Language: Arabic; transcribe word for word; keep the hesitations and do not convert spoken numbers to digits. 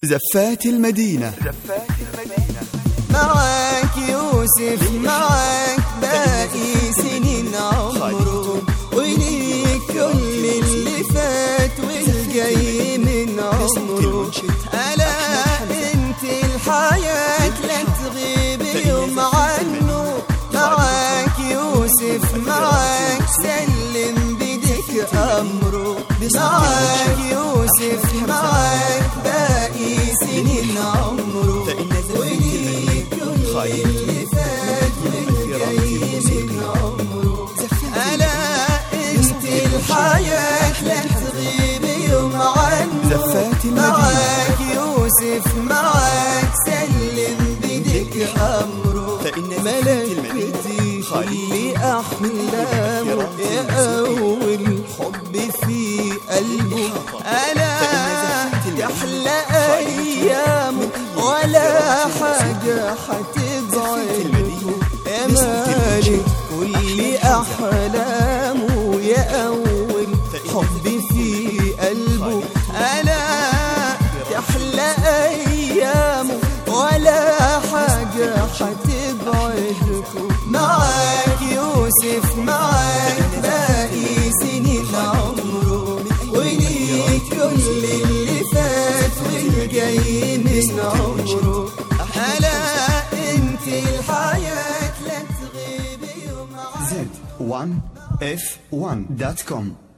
زفات المدينة. معاك يوسف معاك باقي سنين عمره، وليك كل اللي فات والجاي من عمره. ألا انت الحياة لا تغيب يوم عنه. معاك يوسف معاك سلم بدك أمره. معاك يوسف معاك باقي سنين عمره، وليك كل اللي فات والجاي من عمره. ألا انت الحياة لا تغيب يوم عنه. معاك يوسف معاك سلم بدك أمره. ملكتي خلي أحلامه يا أول حب في قلبه. ألا تحلى أيامه ولا حاجة حتبعده. يا مالك كل أحلامه يا أول حب في قلبه. ألا تحلى أيامه ولا حاجة حتبعدكم. معاك يوسف معاك باقي سنين عمره، وليك كل اللي فات والجاي من عمره. ألا انت الحياة لا تغيب يوم عنه. زد وان اف وان دوت كوم